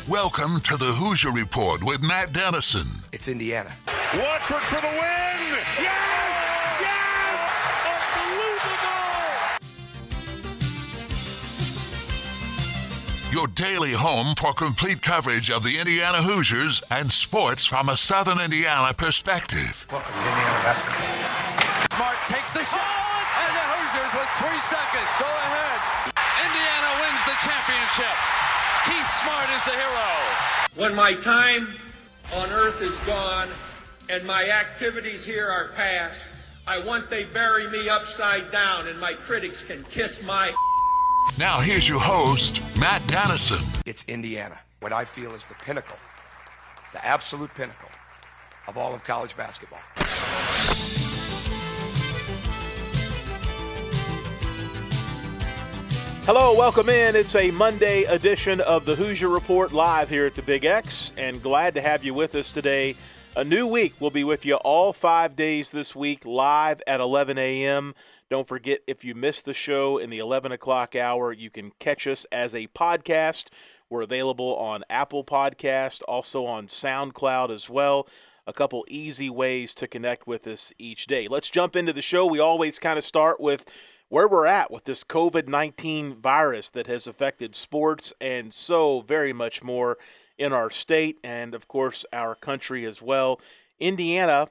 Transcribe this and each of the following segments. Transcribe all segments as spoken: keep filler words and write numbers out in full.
Welcome to the Hoosier Report with Matt Dennison. It's Indiana. Watford for the win! Yes! Yes! Unbelievable! Your daily home for complete coverage of the Indiana Hoosiers and sports from a Southern Indiana perspective. Welcome to Indiana basketball. Smart takes the shot, and the Hoosiers with three seconds go ahead. Indiana wins the championship. Keith Smart is the hero. When my time on earth is gone and my activities here are past, I want they bury me upside down and my critics can kiss my... Now here's your host, Matt Dennison. It's Indiana, what I feel is the pinnacle, the absolute pinnacle of all of college basketball. Hello, welcome in. It's a Monday edition of the Hoosier Report live here at the Big X, and glad to have you with us today. A new week. We'll be with you all five days this week, live at eleven a.m. Don't forget, if you missed the show in the eleven o'clock hour, you can catch us as a podcast. We're available on Apple Podcast, also on SoundCloud as well. A couple easy ways to connect with us each day. Let's jump into the show. We always kind of start with where we're at with this covid nineteen virus that has affected sports and so very much more in our state and, of course, our country as well. Indiana,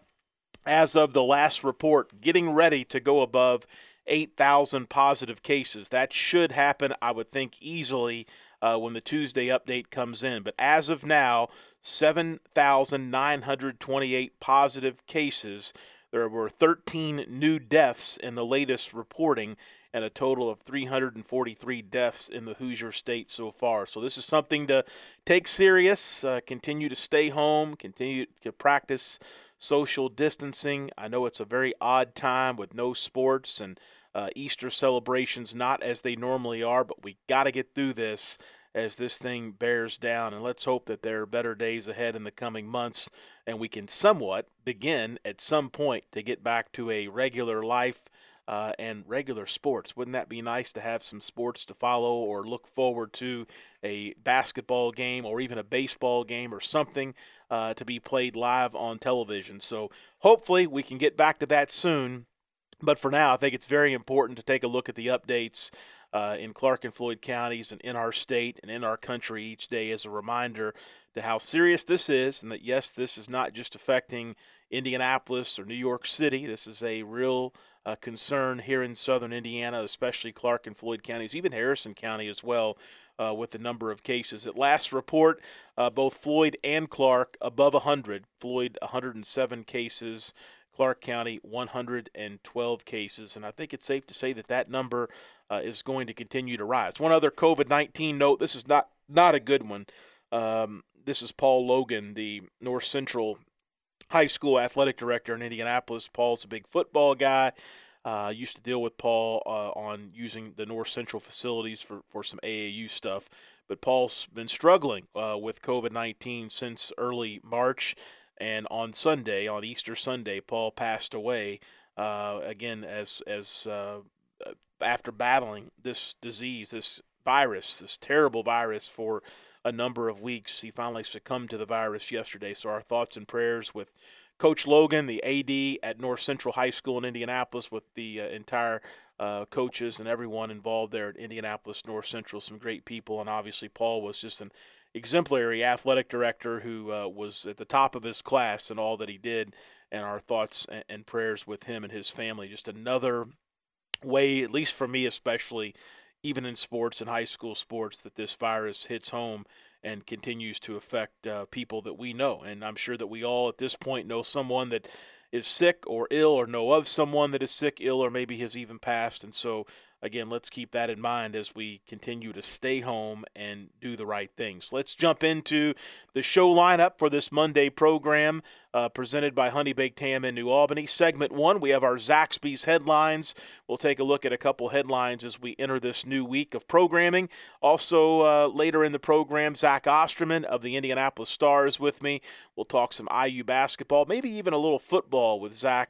as of the last report, getting ready to go above eight thousand positive cases. That should happen, I would think, easily uh, when the Tuesday update comes in. But as of now, seven thousand nine hundred twenty-eight positive cases. There were thirteen new deaths in the latest reporting and a total of three hundred forty-three deaths in the Hoosier State so far. So this is something to take serious, uh, continue to stay home, continue to practice social distancing. I know it's a very odd time with no sports and uh, Easter celebrations not as they normally are, but we got to get through this as this thing bears down, and let's hope that there are better days ahead in the coming months and we can somewhat begin at some point to get back to a regular life uh, and regular sports. Wouldn't that be nice to have some sports to follow or look forward to, a basketball game or even a baseball game or something uh, to be played live on television? So hopefully we can get back to that soon. But for now, I think it's very important to take a look at the updates uh, in Clark and Floyd counties and in our state and in our country each day as a reminder to how serious this is, and that, yes, this is not just affecting Indianapolis or New York City. This is a real uh, concern here in southern Indiana, especially Clark and Floyd counties, even Harrison County as well, uh, with the number of cases. At last report, uh, both Floyd and Clark above one hundred. Floyd, one hundred seven cases. Clark County, one hundred twelve cases, and I think it's safe to say that that number uh, is going to continue to rise. One other covid nineteen note, this is not, not a good one. Um, this is Paul Logan, the North Central High School athletic director in Indianapolis. Paul's a big football guy. I uh, used to deal with Paul uh, on using the North Central facilities for, for some A A U stuff, but Paul's been struggling uh, with covid nineteen since early March. And on Sunday, on Easter Sunday, Paul passed away uh, again as as uh, after battling this disease, this virus, this terrible virus for a number of weeks. He finally succumbed to the virus yesterday. So our thoughts and prayers with Coach Logan, the A D at North Central High School in Indianapolis, with the uh, entire uh, coaches and everyone involved there at Indianapolis North Central, some great people. And obviously Paul was just an exemplary athletic director who uh, was at the top of his class in all that he did, and our thoughts and, and prayers with him and his family. Just another way, at least for me especially, even in sports and high school sports, that this virus hits home and continues to affect uh, people that we know. And I'm sure that we all at this point know someone that is sick or ill, or know of someone that is sick, ill, or maybe has even passed. And so, again, let's keep that in mind as we continue to stay home and do the right things. Let's jump into the show lineup for this Monday program uh, presented by Honey Baked Ham in New Albany. Segment one, we have our Zaxby's headlines. We'll take a look at a couple headlines as we enter this new week of programming. Also, uh, later in the program, Zach Osterman of the Indianapolis Stars with me. We'll talk some I U basketball, maybe even a little football with Zach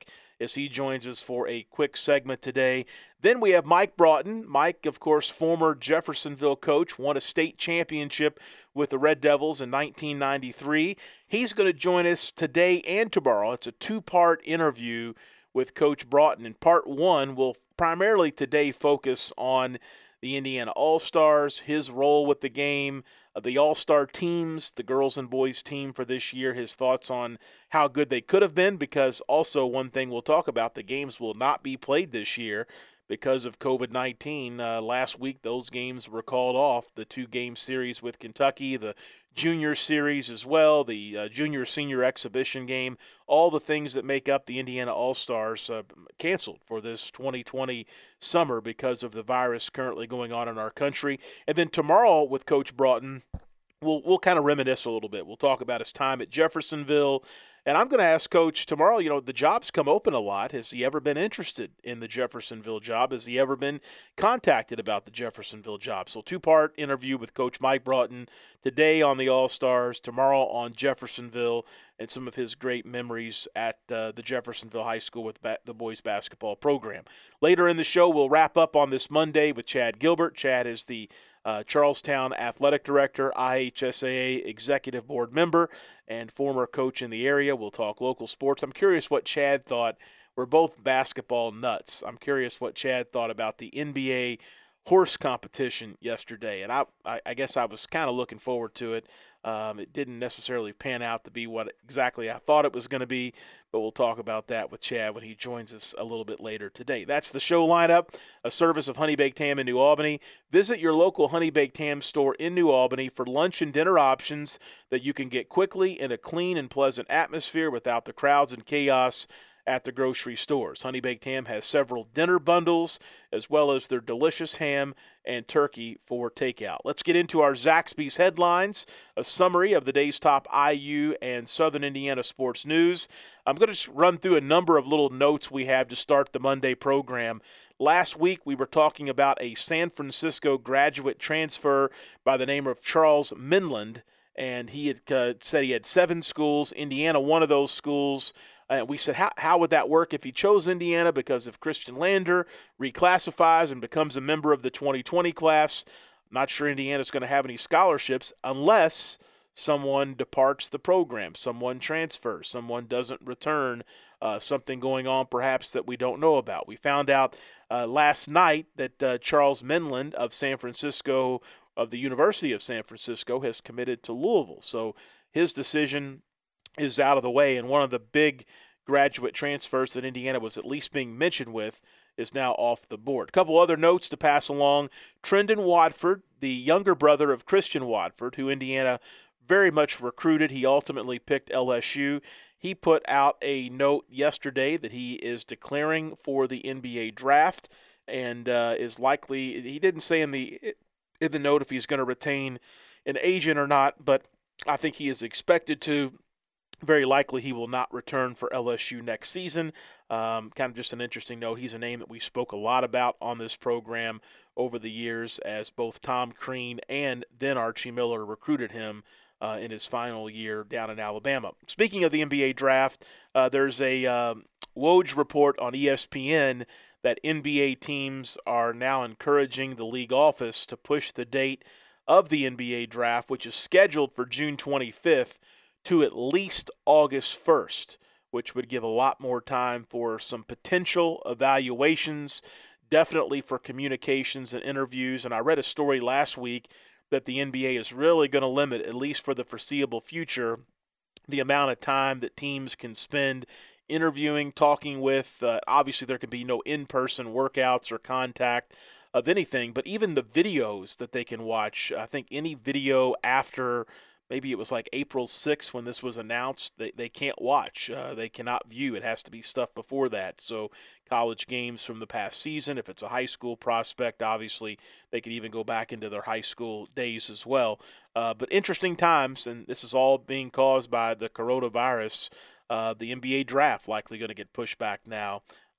as he joins us for a quick segment today. Then we have Mike Broughton. Mike, of course, former Jeffersonville coach, won a state championship with the Red Devils in nineteen ninety-three. He's going to join us today and tomorrow. It's a two-part interview with Coach Broughton. In part one, we'll primarily today focus on the Indiana All-Stars, his role with the game, uh, the All-Star teams, the girls and boys team for this year, his thoughts on how good they could have been, because also one thing we'll talk about, the games will not be played this year because of covid nineteen. Uh, last week, those games were called off, the two-game series with Kentucky, the junior series as well, the uh, junior-senior exhibition game, all the things that make up the Indiana All-Stars uh, canceled for this twenty twenty summer because of the virus currently going on in our country. And then tomorrow with Coach Broughton, we'll, we'll kind of reminisce a little bit. We'll talk about his time at Jeffersonville. And I'm going to ask Coach tomorrow, you know, the job's come open a lot. Has he ever been interested in the Jeffersonville job? Has he ever been contacted about the Jeffersonville job? So two-part interview with Coach Mike Broughton today on the All-Stars, tomorrow on Jeffersonville, and some of his great memories at uh, the Jeffersonville High School with ba- the boys basketball program. Later in the show, we'll wrap up on this Monday with Chad Gilbert. Chad is the Uh, Charlestown Athletic Director, I H S A A Executive Board member, and former coach in the area. We'll talk local sports. I'm curious what Chad thought. We're both basketball nuts. I'm curious what Chad thought about the N B A horse competition yesterday, and I, I, I guess I was kind of looking forward to it. Um, it didn't necessarily pan out to be what exactly I thought it was going to be, but we'll talk about that with Chad when he joins us a little bit later today. That's the show lineup, a service of Honey Baked Ham in New Albany. Visit your local Honey Baked Ham store in New Albany for lunch and dinner options that you can get quickly in a clean and pleasant atmosphere without the crowds and chaos at the grocery stores. Honey Baked Ham has several dinner bundles as well as their delicious ham and turkey for takeout. Let's get into our Zaxby's headlines, a summary of the day's top I U and Southern Indiana sports news. I'm going to run through a number of little notes we have to start the Monday program. Last week, we were talking about a San Francisco graduate transfer by the name of Charles Minland, and he had uh, said he had seven schools, Indiana one of those schools. Uh, we said, how, how would that work if he chose Indiana? Because if Christian Lander reclassifies and becomes a member of the twenty twenty class, I'm not sure Indiana's going to have any scholarships unless someone departs the program, someone transfers, someone doesn't return, uh, something going on perhaps that we don't know about. We found out uh, last night that uh, Charles Minland of San Francisco, of the University of San Francisco, has committed to Louisville. So his decision is out of the way, and one of the big graduate transfers that Indiana was at least being mentioned with is now off the board. A couple other notes to pass along. Trendon Watford, the younger brother of Christian Watford, who Indiana very much recruited. He ultimately picked L S U. He put out a note yesterday that he is declaring for the N B A draft and uh, is likely, he didn't say in the in the note if he's going to retain an agent or not, but I think he is expected to. Very likely he will not return for L S U next season. Um, kind of just an interesting note. He's a name that we spoke a lot about on this program over the years, as both Tom Crean and then Archie Miller recruited him uh, in his final year down in Alabama. Speaking of the N B A draft, uh, there's a um, Woj report on E S P N that N B A teams are now encouraging the league office to push the date of the N B A draft, which is scheduled for June twenty-fifth, to at least August first, which would give a lot more time for some potential evaluations, definitely for communications and interviews. And I read a story last week that the N B A is really going to limit, at least for the foreseeable future, the amount of time that teams can spend interviewing, talking with. Uh, obviously, there can be no in-person workouts or contact of anything, but even the videos that they can watch, I think any video after maybe it was like April sixth when this was announced, they, they can't watch. Uh, they cannot view. It has to be stuff before that. So college games from the past season, if it's a high school prospect, obviously they could even go back into their high school days as well. Uh, but interesting times, and this is all being caused by the coronavirus. Uh, the N B A draft likely going to get pushed back now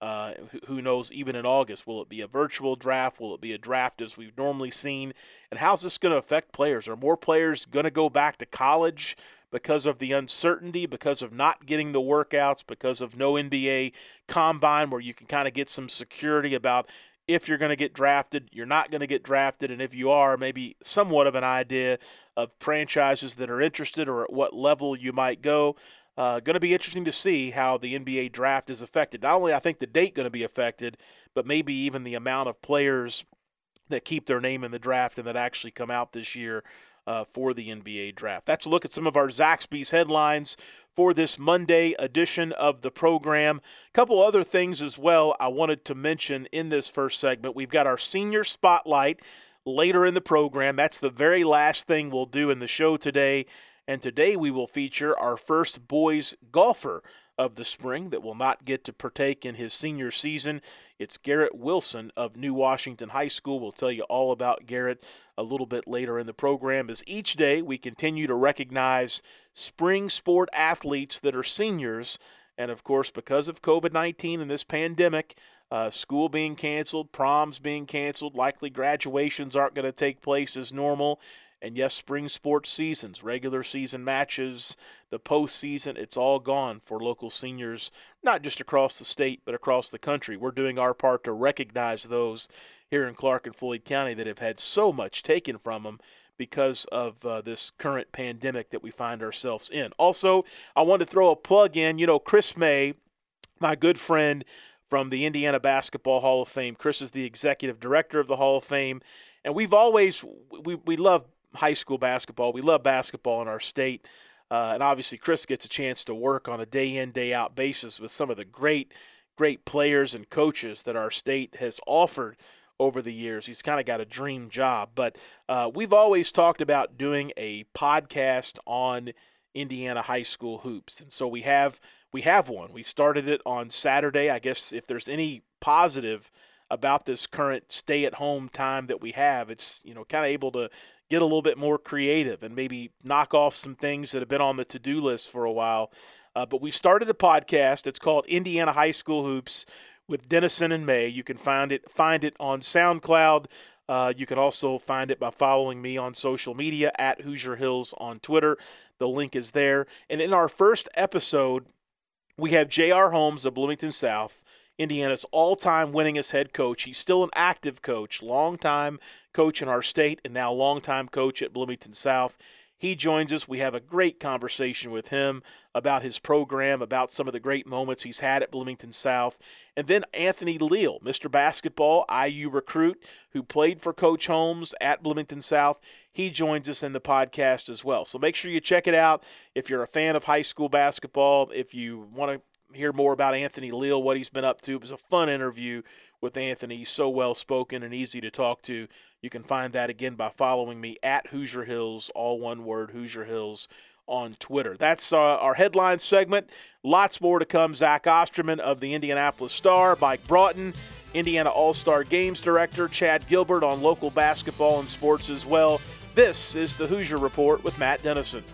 Uh, who knows, even in August, will it be a virtual draft? Will it be a draft as we've normally seen? And how's this going to affect players? Are more players going to go back to college because of the uncertainty, because of not getting the workouts, because of no N B A combine where you can kind of get some security about if you're going to get drafted, you're not going to get drafted, and if you are, maybe somewhat of an idea of franchises that are interested or at what level you might go. Uh, going to be interesting to see how the N B A draft is affected. Not only I think the date going to be affected, but maybe even the amount of players that keep their name in the draft and that actually come out this year uh, for the N B A draft. That's a look at some of our Zaxby's headlines for this Monday edition of the program. A couple other things as well I wanted to mention in this first segment. We've got our senior spotlight later in the program. That's the very last thing we'll do in the show today. And today we will feature our first boys golfer of the spring that will not get to partake in his senior season. It's Garrett Wilson of New Washington High School. We'll tell you all about Garrett a little bit later in the program, as each day we continue to recognize spring sport athletes that are seniors. And, of course, because of covid nineteen and this pandemic, uh, school being canceled, proms being canceled, likely graduations aren't going to take place as normal. And yes, spring sports seasons, regular season matches, the postseason, it's all gone for local seniors, not just across the state, but across the country. We're doing our part to recognize those here in Clark and Floyd County that have had so much taken from them because of uh, this current pandemic that we find ourselves in. Also, I wanted to throw a plug in. You know, Chris May, my good friend from the Indiana Basketball Hall of Fame. Chris is the executive director of the Hall of Fame. And we've always, we, we love high school basketball. We love basketball in our state. Uh, and obviously Chris gets a chance to work on a day-in, day-out basis with some of the great, great players and coaches that our state has offered over the years. He's kind of got a dream job. But uh, we've always talked about doing a podcast on Indiana high school hoops. And so we have we have one. We started it on Saturday. I guess if there's any positive about this current stay-at-home time that we have, it's, you know, kind of able to get a little bit more creative and maybe knock off some things that have been on the to-do list for a while. Uh, but we started a podcast. It's called Indiana High School Hoops with Dennison and May. You can find it find it on SoundCloud. Uh, you can also find it by following me on social media at Hoosier Hills on Twitter. The link is there. And in our first episode, we have J R. Holmes of Bloomington South, Indiana's all-time winningest head coach. He's still an active coach, long-time coach in our state, and now long-time coach at Bloomington South. He joins us. We have a great conversation with him about his program, about some of the great moments he's had at Bloomington South. And then Anthony Leal, Mister Basketball, I U recruit, who played for Coach Holmes at Bloomington South. He joins us in the podcast as well. So make sure you check it out if you're a fan of high school basketball, if you want to hear more about Anthony Leal, what he's been up to. It was a fun interview with Anthony. He's so well-spoken and easy to talk to. You can find that again by following me at Hoosier Hills, all one word, Hoosier Hills, on Twitter. That's uh, our headline segment. Lots more to come. Zach Osterman of the Indianapolis Star, Mike Broughton, Indiana All-Star Games Director, Chad Gilbert on local basketball and sports as well. This is the Hoosier Report with Matt Dennison.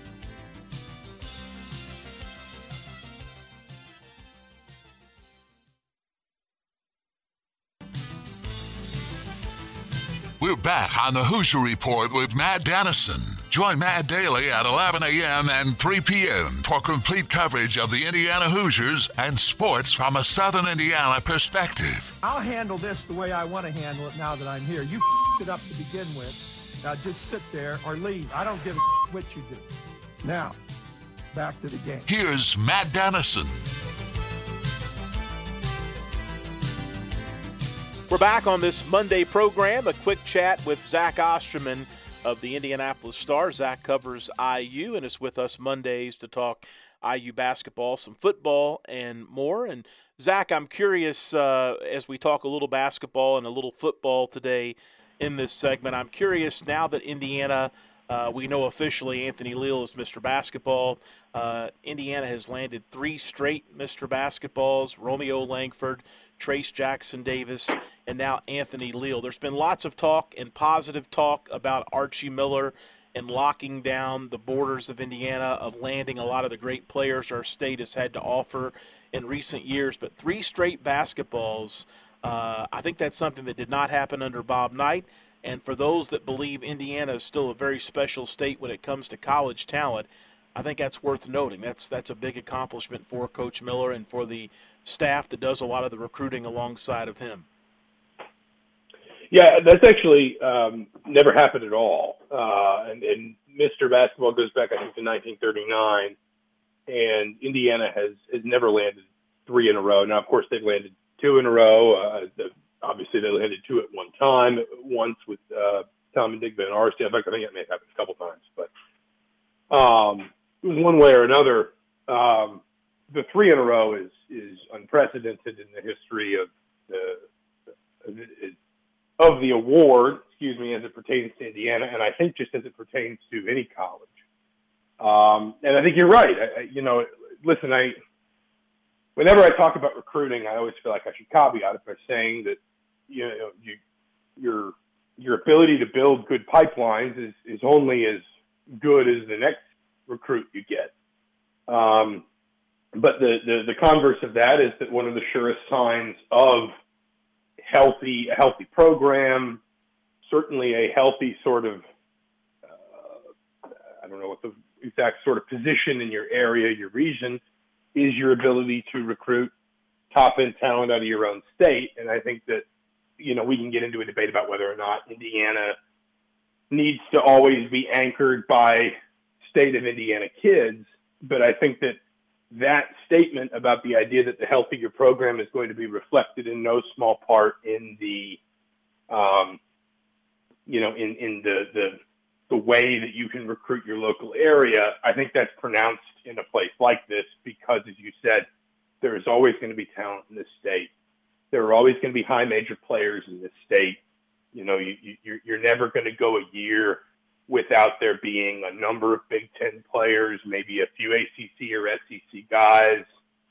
We're back on the Hoosier Report with Matt Dennison. Join Matt daily at eleven a.m. and three p.m. for complete coverage of the Indiana Hoosiers and sports from a Southern Indiana perspective. I'll handle this the way I want to handle it now that I'm here. You it up to begin with. Now just sit there or leave. I don't give a what you do. Now, back to the game. Here's Matt Dennison. We're back on this Monday program. A quick chat with Zach Osterman of the Indianapolis Star. Zach covers I U and is with us Mondays to talk I U basketball, some football, and more. And Zach, I'm curious, uh, as we talk a little basketball and a little football today in this segment, I'm curious now that Indiana, uh, we know officially Anthony Leal is Mister Basketball. Uh, Indiana has landed three straight Mister Basketballs, Romeo Langford, Trace Jackson Davis, and now Anthony Leal. There's been lots of talk and positive talk about Archie Miller in locking down the borders of Indiana, of landing a lot of the great players our state has had to offer in recent years. But three straight basketballs, uh, I think that's something that did not happen under Bob Knight. And for those that believe Indiana is still a very special state when it comes to college talent, I think that's worth noting. That's that's a big accomplishment for Coach Miller and for the staff that does a lot of the recruiting alongside of him. Yeah, that's actually um, never happened at all. Uh, and, and Mister Basketball goes back, I think, to nineteen thirty-nine, and Indiana has, has never landed three in a row. Now, of course, they've landed two in a row. Uh, the, obviously, they landed two at one time, once with uh, Tom and Digby and R C. In fact, I think that may have happened a couple times. But um, it was one way or another. Um, the three in a row is, is unprecedented in the history of the of it, of the award, excuse me, as it pertains to Indiana, and I think just as it pertains to any college. Um, and I think you're right. I, I, you know, listen, I whenever I talk about recruiting, I always feel like I should caveat it by saying that you know you, your your ability to build good pipelines is, is only as good as the next recruit you get. Um, but the, the the converse of that is that one of the surest signs of healthy, a healthy program, certainly a healthy sort of, uh, I don't know what the exact sort of position in your area, your region, is your ability to recruit top-end talent out of your own state. And I think that, you know, we can get into a debate about whether or not Indiana needs to always be anchored by state of Indiana kids. But I think that that statement about the idea that the healthier program is going to be reflected in no small part in the, um, you know, in, in the, the, the way that you can recruit your local area. I think that's pronounced in a place like this because, as you said, there is always going to be talent in this state. There are always going to be high major players in this state. You know, you, you, you're, you're never going to go a year without there being a number of Big Ten players, maybe a few A C C or S E C guys.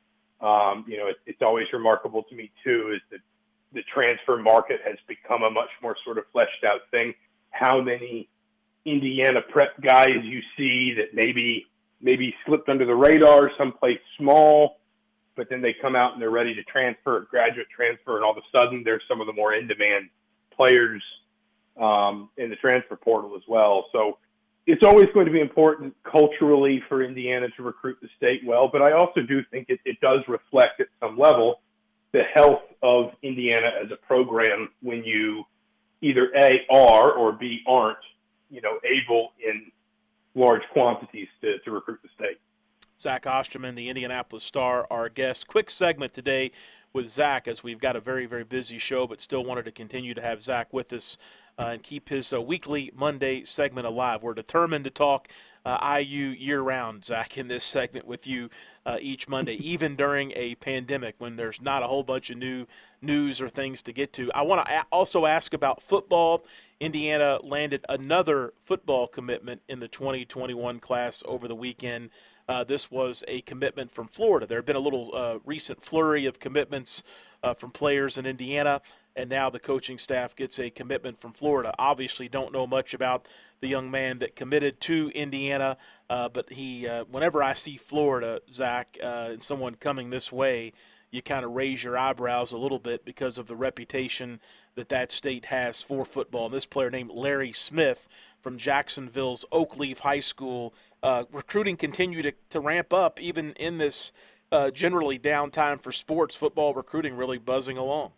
Um, you know, it, it's always remarkable to me, too, is that the transfer market has become a much more sort of fleshed out thing. How many Indiana prep guys you see that maybe maybe slipped under the radar someplace small, but then they come out and they're ready to transfer, graduate transfer, and all of a sudden there's some of the more in-demand players Um, in the transfer portal as well. So it's always going to be important culturally for Indiana to recruit the state well, but I also do think it, it does reflect at some level the health of Indiana as a program when you either A, are or B, aren't, you know, able in large quantities to, to recruit the state. Zach Osterman, the Indianapolis Star, our guest. Quick segment today with Zach, as we've got a very, very busy show, but still wanted to continue to have Zach with us uh, and keep his uh, weekly Monday segment alive. We're determined to talk uh, I U year-round, Zach, in this segment with you uh, each Monday, even during a pandemic when there's not a whole bunch of new news or things to get to. I want to a- also ask about football. Indiana landed another football commitment in the twenty twenty-one class over the weekend. Uh, this was a commitment from Florida. There had been a little uh, recent flurry of commitments uh, from players in Indiana, and now the coaching staff gets a commitment from Florida. Obviously don't know much about the young man that committed to Indiana, uh, but he, uh, whenever I see Florida, Zach, uh, and someone coming this way, you kind of raise your eyebrows a little bit because of the reputation that that state has for football. And this player named Larry Smith from Jacksonville's Oakleaf High School, uh, recruiting continued to, to ramp up even in this uh, generally downtime for sports. Football recruiting really buzzing along.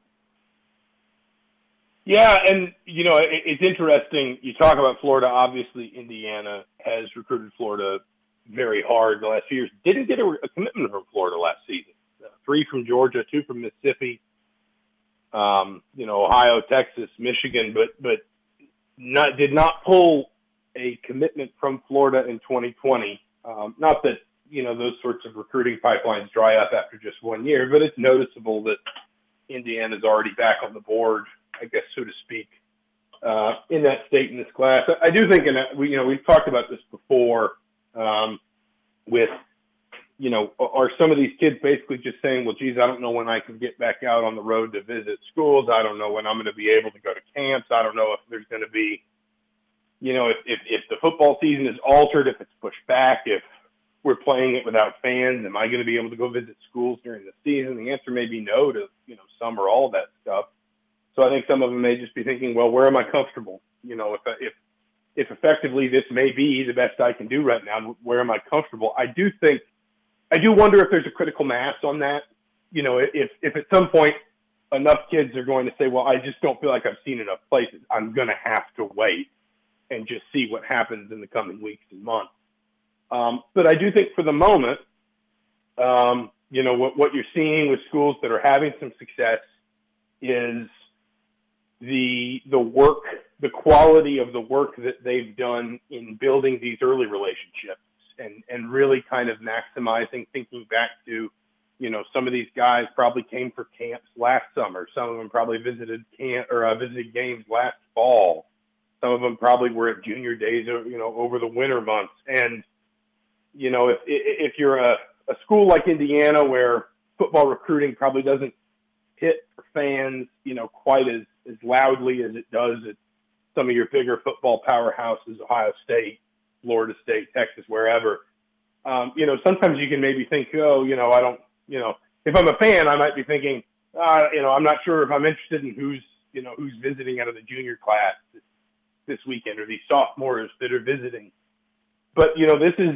Yeah, and, you know, it, it's interesting. You talk about Florida. Obviously, Indiana has recruited Florida very hard the last few years. Didn't get a, a commitment from Florida last season. Uh, three from Georgia, two from Mississippi, um, you know, Ohio, Texas, Michigan, but but not did not pull a commitment from Florida in twenty twenty. Um, not that, you know, those sorts of recruiting pipelines dry up after just one year, but it's noticeable that Indiana's already back on the board, I guess, so to speak, uh, in that state in this class. I do think, and we, you know, we've talked about this before um, with, you know, are some of these kids basically just saying, well, geez, I don't know when I can get back out on the road to visit schools. I don't know when I'm going to be able to go to camps. I don't know if there's going to be, you know, if, if, if the football season is altered, if it's pushed back, if we're playing it without fans, am I going to be able to go visit schools during the season? The answer may be no to, you know, some or all of that stuff. So I think some of them may just be thinking, well, where am I comfortable? You know, if, if, if effectively this may be the best I can do right now, where am I comfortable? I do think, I do wonder if there's a critical mass on that. You know, if, if at some point enough kids are going to say, well, I just don't feel like I've seen enough places, I'm going to have to wait and just see what happens in the coming weeks and months. Um, but I do think for the moment, um, you know, what, what you're seeing with schools that are having some success is the the work, the quality of the work that they've done in building these early relationships and, and really kind of maximizing, thinking back to, you know, some of these guys probably came for camps last summer. Some of them probably visited camp or uh, visited games last fall. Some of them probably were at junior days, you know, over the winter months. And, you know, if if you're a, a school like Indiana where football recruiting probably doesn't hit for fans, you know, quite as, as loudly as it does at some of your bigger football powerhouses, Ohio State, Florida State, Texas, wherever, um, you know, sometimes you can maybe think, oh, you know, I don't, you know, if I'm a fan, I might be thinking, uh, you know, I'm not sure if I'm interested in who's, you know, who's visiting out of the junior class this, this weekend or these sophomores that are visiting. But, you know, this is,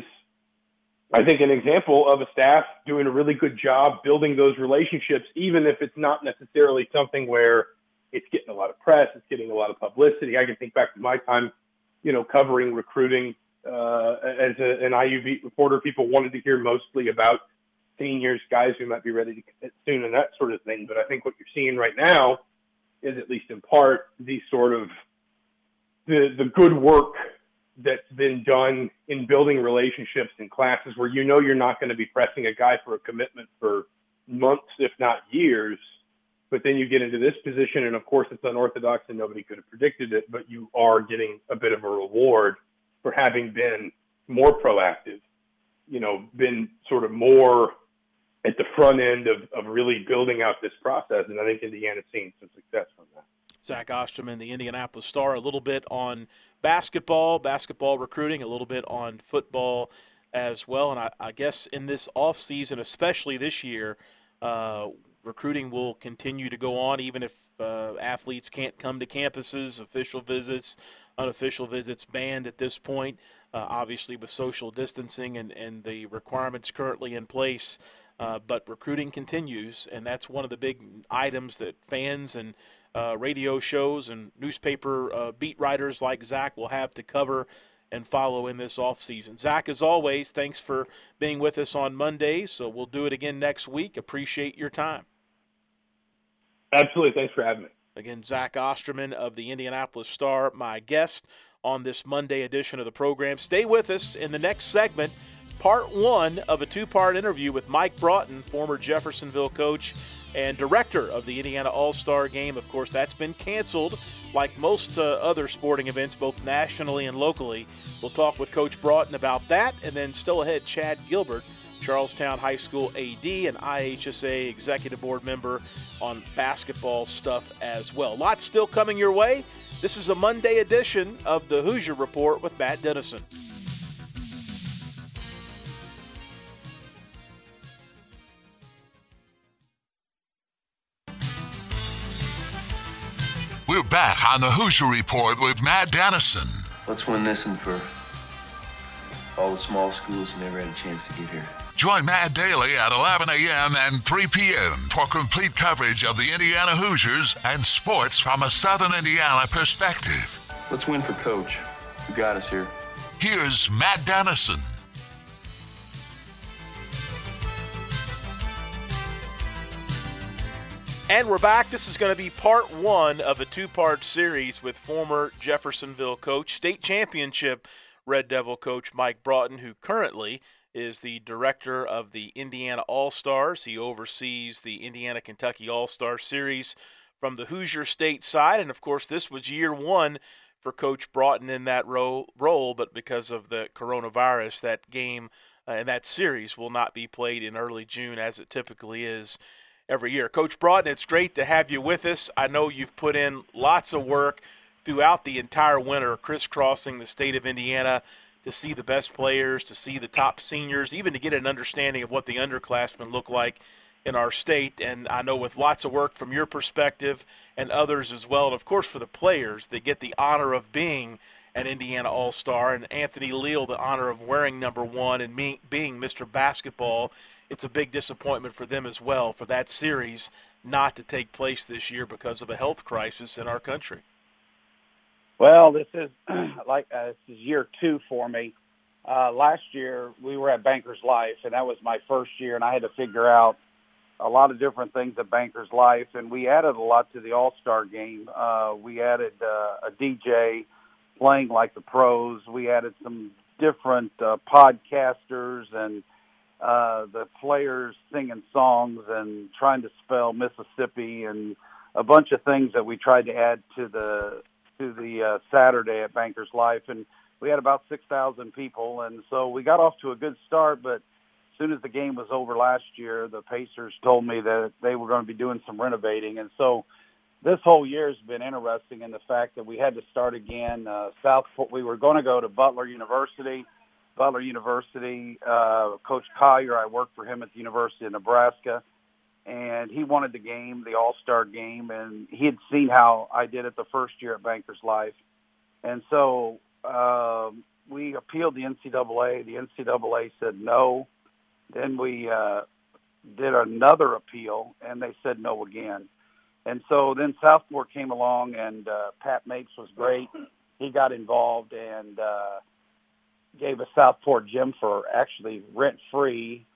I think, an example of a staff doing a really good job building those relationships, even if it's not necessarily something where it's getting a lot of press, it's getting a lot of publicity. I can think back to my time, you know, covering recruiting uh, as a, an I U beat reporter. People wanted to hear mostly about seniors, guys who might be ready to commit soon and that sort of thing. But I think what you're seeing right now is, at least in part, the sort of the the good work that's been done in building relationships in classes where you know you're not going to be pressing a guy for a commitment for months, if not years. But then you get into this position, and of course it's unorthodox and nobody could have predicted it, but you are getting a bit of a reward for having been more proactive, you know, been sort of more at the front end of, of really building out this process. And I think Indiana's seen some success from that. Zach Osterman, the Indianapolis Star, a little bit on basketball, basketball recruiting, a little bit on football as well. And I, I guess in this offseason, especially this year, uh, recruiting will continue to go on, even if uh, athletes can't come to campuses, official visits, unofficial visits banned at this point, uh, obviously with social distancing and, and the requirements currently in place. Uh, but recruiting continues, and that's one of the big items that fans and uh, radio shows and newspaper uh, beat writers like Zach will have to cover and follow in this offseason. Zach, as always, thanks for being with us on Mondays. So we'll do it again next week. Appreciate your time. Absolutely. Thanks for having me. Again, Zach Osterman of the Indianapolis Star, my guest on this Monday edition of the program. Stay with us in the next segment. Part one of a two-part interview with Mike Broughton, former Jeffersonville coach and director of the Indiana All-Star Game. Of course, that's been canceled like most uh, other sporting events, both nationally and locally. We'll talk with Coach Broughton about that, and then still ahead, Chad Gilbert, Charlestown High School A D and I H S A Executive Board member on basketball stuff as well. Lots still coming your way. This is a Monday edition of the Hoosier Report with Matt Dennison. We're back on the Hoosier Report with Matt Dennison. Let's win this one for all the small schools who never had a chance to get here. Join Matt Daly at eleven a.m. and three p.m. for complete coverage of the Indiana Hoosiers and sports from a Southern Indiana perspective. Let's win for Coach, who got us here. Here's Matt Dennison. And we're back. This is going to be part one of a two-part series with former Jeffersonville coach, state championship Red Devil coach Mike Broughton, who currently is the director of the Indiana All-Stars. He oversees the Indiana-Kentucky All-Star Series from the Hoosier State side. And, of course, this was year one for Coach Broughton in that ro- role, but because of the coronavirus, that game uh, and that series will not be played in early June as it typically is every year. Coach Broughton, it's great to have you with us. I know you've put in lots of work throughout the entire winter, crisscrossing the state of Indiana to see the best players, to see the top seniors, even to get an understanding of what the underclassmen look like in our state. And I know with lots of work from your perspective and others as well, and of course for the players that get the honor of being an Indiana All-Star, and Anthony Leal the honor of wearing number one and me, being Mister Basketball, it's a big disappointment for them as well for that series not to take place this year because of a health crisis in our country. Well, this is like uh, this is year two for me. Uh, last year we were at Bankers Life, and that was my first year, and I had to figure out a lot of different things at Bankers Life, and we added a lot to the All-Star game. Uh, we added uh, a D J playing like the pros. We added some different uh, podcasters and uh, the players singing songs and trying to spell Mississippi and a bunch of things that we tried to add to the to the uh, Saturday at Bankers Life. And we had about six thousand people. And so we got off to a good start, but as soon as the game was over last year, the Pacers told me that they were going to be doing some renovating. And so this whole year has been interesting in the fact that we had to start again. Uh, South, we were going to go to Butler University. Butler University, uh, Coach Collier, I worked for him at the University of Nebraska, and he wanted the game, the All-Star game, and he had seen how I did it the first year at Bankers Life. And so uh, we appealed the N C double A. The N C double A said no. Then we uh, did another appeal, and they said no again. And so then Southport came along, and uh, Pat Mapes was great. He got involved and uh, gave us Southport gym for actually rent-free,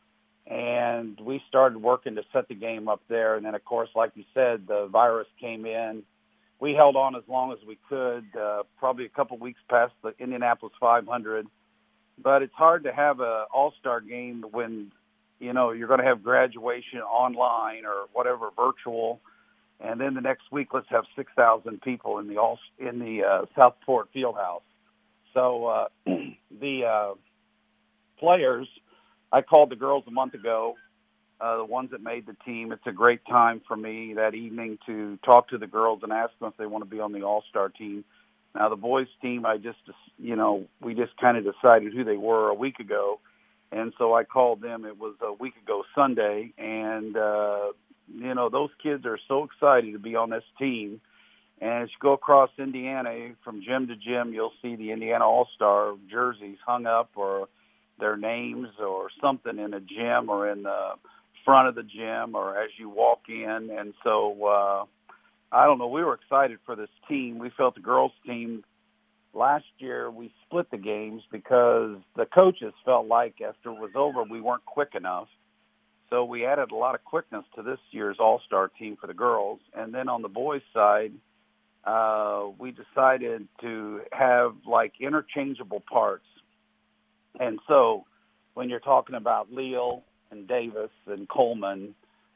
and we started working to set the game up there. And then, of course, like you said, the virus came in. We held on as long as we could, uh, probably a couple weeks past the Indianapolis five hundred. But it's hard to have an all-star game when, you know, you're going to have graduation online or whatever, virtual. And then the next week, let's have six thousand people in the all in the uh, Southport Fieldhouse. So uh, the uh, players, I called the girls a month ago, uh, the ones that made the team. It's a great time for me that evening to talk to the girls and ask them if they want to be on the all-star team. Now, the boys' team, I just, you know, we just kind of decided who they were a week ago. And so I called them. It was a week ago Sunday. And, uh, you know, those kids are so excited to be on this team. And as you go across Indiana, from gym to gym, you'll see the Indiana All-Star jerseys hung up or their names or something in a gym or in the front of the gym or as you walk in. And so, uh, I don't know, we were excited for this team. We felt the girls' team last year, we split the games because the coaches felt like after it was over, we weren't quick enough. So we added a lot of quickness to this year's all-star team for the girls. And then on the boys' side, uh, we decided to have like interchangeable parts. And so when you're talking about Leal and Davis and Coleman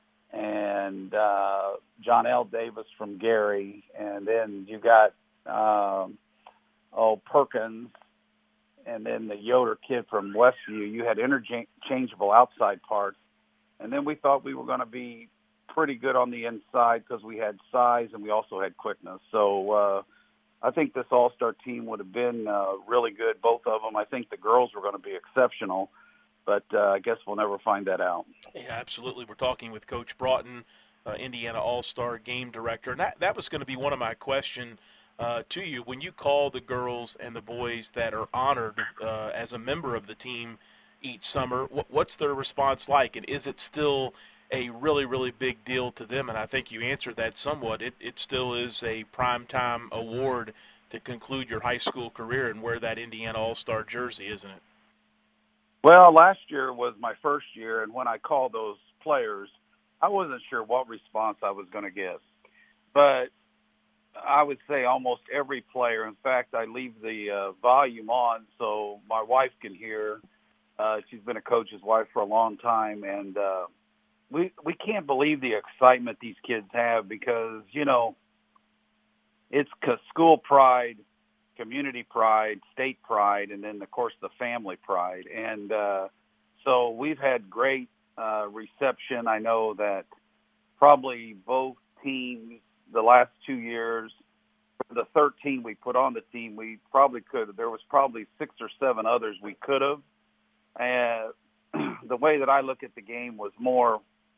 and uh, John L. Davis from Gary, and then you got um, oh Perkins, and then the Yoder kid from Westview. You had interchangeable outside parts, and then we thought we were going to be pretty good on the inside because we had size and we also had quickness. So uh, I think this all-star team would have been uh, really good, both of them. I think the girls were going to be exceptional. But uh, I guess we'll never find that out. Yeah, absolutely. We're talking with Coach Broughton, uh, Indiana All-Star Game Director. And that, that was going to be one of my questions uh, to you. When you call the girls and the boys that are honored uh, as a member of the team each summer, what, what's their response like? And is it still a really, really big deal to them? And I think you answered that somewhat. It, it still is a primetime award to conclude your high school career and wear that Indiana All-Star jersey, isn't it? Well, last year was my first year, and when I called those players, I wasn't sure what response I was going to get. But I would say almost every player. In fact, I leave the uh, volume on so my wife can hear. Uh, she's been a coach's wife for a long time, and uh, we we can't believe the excitement these kids have because, you know, it's school pride, community pride, state pride, and then, of course, the family pride. And uh, so we've had great uh, reception. I know that probably both teams the last two years, for the thirteen we put on the team, we probably could. There was probably six or seven others we could have. And the way that I look at the game was more,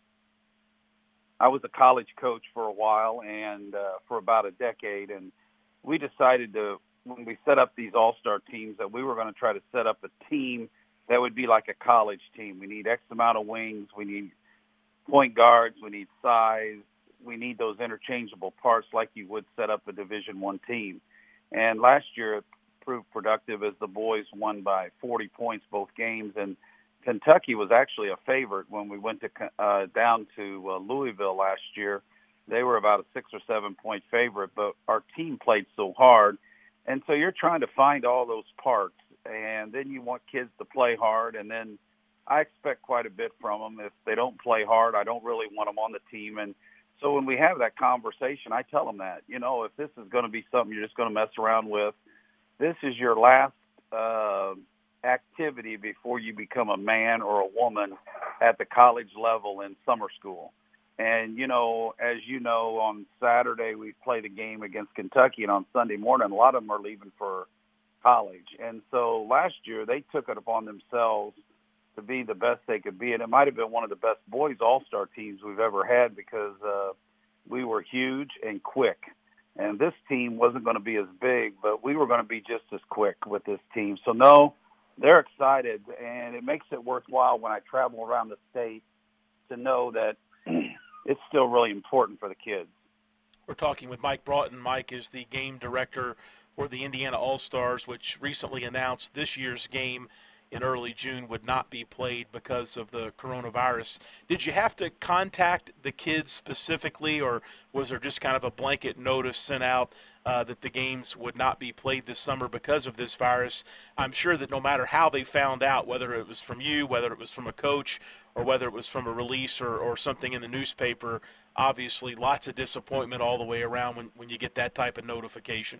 I was a college coach for a while and uh, for about a decade, and we decided to, when we set up these all-star teams, that we were going to try to set up a team that would be like a college team. We need X amount of wings. We need point guards. We need size. We need those interchangeable parts like you would set up a Division One team. And last year it proved productive as the boys won by forty points both games. And Kentucky was actually a favorite when we went to uh, down to uh, Louisville last year. They were about a six or seven point favorite, but our team played so hard. And so you're trying to find all those parts, and then you want kids to play hard, and then I expect quite a bit from them. If they don't play hard, I don't really want them on the team. And so when we have that conversation, I tell them that, you know, if this is going to be something you're just going to mess around with, this is your last uh, activity before you become a man or a woman at the college level in summer school. And, you know, as you know, on Saturday we played a game against Kentucky, and on Sunday morning a lot of them are leaving for college. And so last year they took it upon themselves to be the best they could be, and it might have been one of the best boys all-star teams we've ever had because uh, we were huge and quick. And this team wasn't going to be as big, but we were going to be just as quick with this team. So, no, they're excited, and it makes it worthwhile when I travel around the state to know that it's still really important for the kids. We're talking with Mike Broughton. Mike is the game director for the Indiana All-Stars, which recently announced this year's game in early June would not be played because of the coronavirus. Did you have to contact the kids specifically, or was there just kind of a blanket notice sent out uh, that the games would not be played this summer because of this virus? I'm sure that no matter how they found out, whether it was from you, whether it was from a coach, or whether it was from a release or, or something in the newspaper, obviously lots of disappointment all the way around when, when you get that type of notification.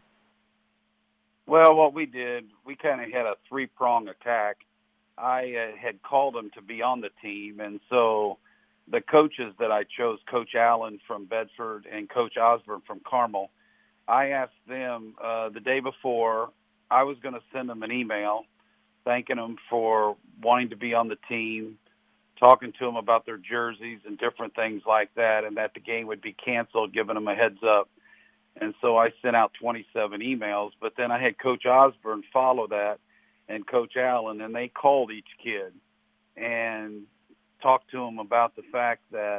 Well, what we did, we kind of had a three-prong attack. I uh, had called them to be on the team, and so the coaches that I chose, Coach Allen from Bedford and Coach Osborne from Carmel, I asked them uh, the day before, I was going to send them an email thanking them for wanting to be on the team, talking to them about their jerseys and different things like that, and that the game would be canceled, giving them a heads up. And so I sent out twenty-seven emails, but then I had Coach Osborne follow that and Coach Allen, and they called each kid and talked to them about the fact that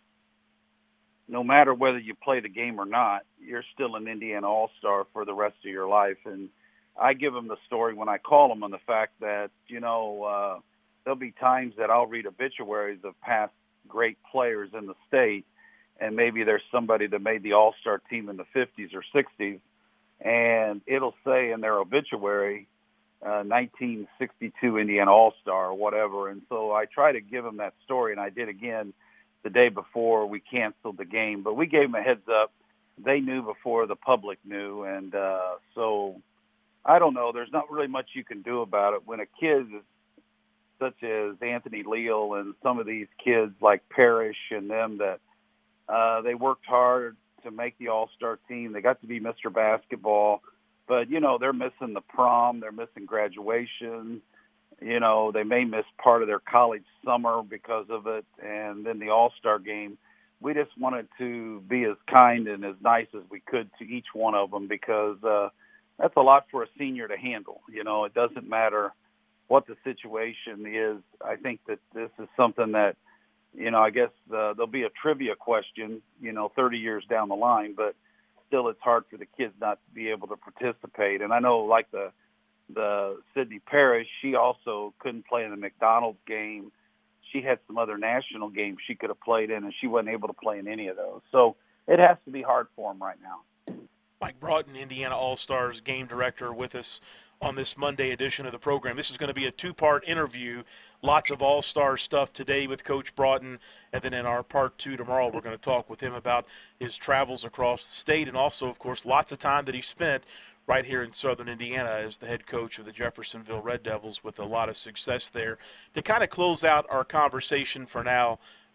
no matter whether you play the game or not, you're still an Indiana All-Star for the rest of your life. And I give them the story when I call them on the fact that, you know, uh, there'll be times that I'll read obituaries of past great players in the state, and maybe there's somebody that made the All-Star team in the fifties or sixties, and it'll say in their obituary, uh, nineteen sixty-two Indiana All-Star or whatever. And so I try to give them that story, and I did again the day before we canceled the game. But we gave them a heads up. They knew before the public knew, and uh, so I don't know. There's not really much you can do about it. When a kid such as Anthony Leal and some of these kids like Parrish and them that Uh, they worked hard to make the All-Star team. They got to be Mister Basketball. But, you know, they're missing the prom. They're missing graduation. You know, they may miss part of their college summer because of it. And then the All-Star game. We just wanted to be as kind and as nice as we could to each one of them because uh, that's a lot for a senior to handle. You know, it doesn't matter what the situation is. I think that this is something that, you know, I guess uh, there'll be a trivia question, you know, thirty years down the line, but still it's hard for the kids not to be able to participate. And I know, like the the Sydney Parrish, she also couldn't play in the McDonald's game. She had some other national games she could have played in, and she wasn't able to play in any of those. So it has to be hard for them right now. Mike Broughton, Indiana All-Stars game director, with us on this Monday edition of the program. This is going to be a two-part interview. Lots of All-Star stuff today with Coach Broughton, and then in our part two tomorrow, we're going to talk with him about his travels across the state and also, of course, lots of time that he spent right here in southern Indiana as the head coach of the Jeffersonville Red Devils with a lot of success there. To kind of close out our conversation for now,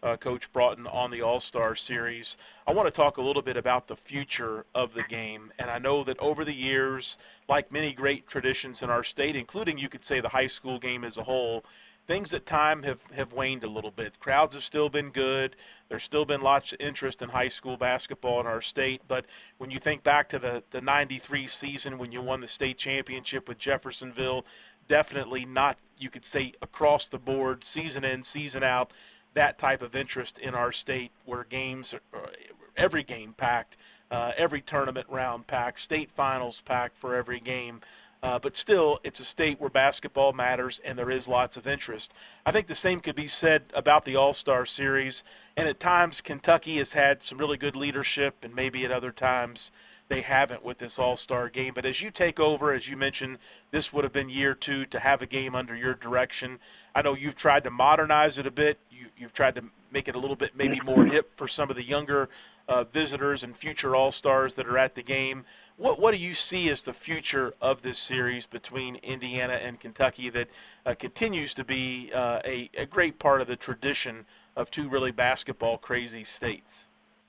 uh, Coach Broughton, on the All-Star Series. I want to talk a little bit about the future of the game. And I know that over the years, like many great traditions in our state, including you could say the high school game as a whole, things at time have, have waned a little bit. Crowds have still been good. There's still been lots of interest in high school basketball in our state. But when you think back to the, the ninety-three season when you won the state championship with Jeffersonville, definitely not, you could say, across the board, season in, season out, that type of interest in our state where games, are, every game packed, uh, every tournament round packed, state finals packed for every game. Uh, but still, it's a state where basketball matters and there is lots of interest. I think the same could be said about the All-Star Series. And at times, Kentucky has had some really good leadership, and maybe at other times they haven't with this All-Star game. But as you take over, as you mentioned, this would have been year two to have a game under your direction. I know you've tried to modernize it a bit. You, you've tried to make it a little bit maybe more hip for some of the younger uh, visitors and future All-Stars that are at the game. What what do you see as the future of this series between Indiana and Kentucky that uh, continues to be uh, a, a great part of the tradition of two really basketball-crazy states?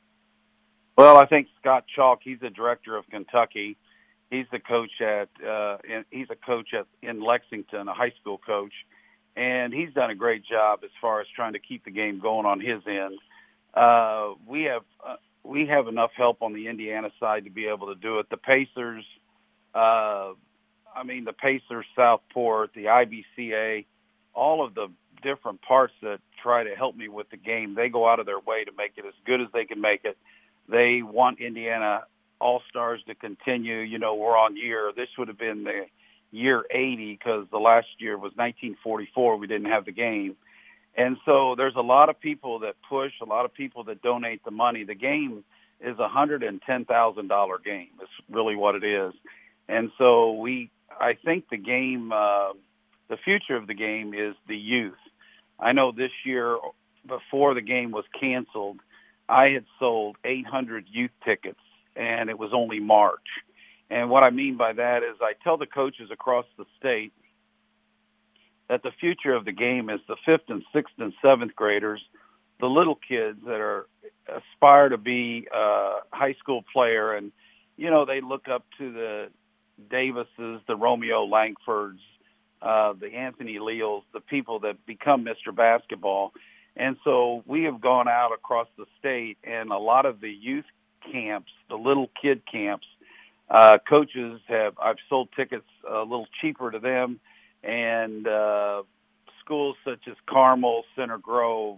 Well, I think Scott Chalk, he's the director of Kentucky. He's the coach at uh, in, he's a coach at in Lexington, a high school coach, and he's done a great job as far as trying to keep the game going on his end. Uh, we have uh, we have enough help on the Indiana side to be able to do it. The Pacers, uh, I mean the Pacers, Southport, the I B C A, all of the different parts that try to help me with the game, they go out of their way to make it as good as they can make it. They want Indiana All-Stars to continue. You know, we're on year, this would have been the year eighty because the last year was nineteen forty-four. We didn't have the game. And so there's a lot of people that push, a lot of people that donate the money. The game is a one hundred ten thousand dollars game. It's really what it is. And so we, I think the game, uh, the future of the game is the youth. I know this year, before the game was canceled, I had sold eight hundred youth tickets, and it was only March. And what I mean by that is I tell the coaches across the state that the future of the game is the fifth and sixth and seventh graders, the little kids that are aspire to be a high school player. And, you know, they look up to the Davises, the Romeo Langfords, uh, the Anthony Leals, the people that become Mister Basketball. And so we have gone out across the state, and a lot of the youth camps, the little kid camps, uh, coaches have, I've sold tickets a little cheaper to them, and uh, schools such as Carmel, Center Grove,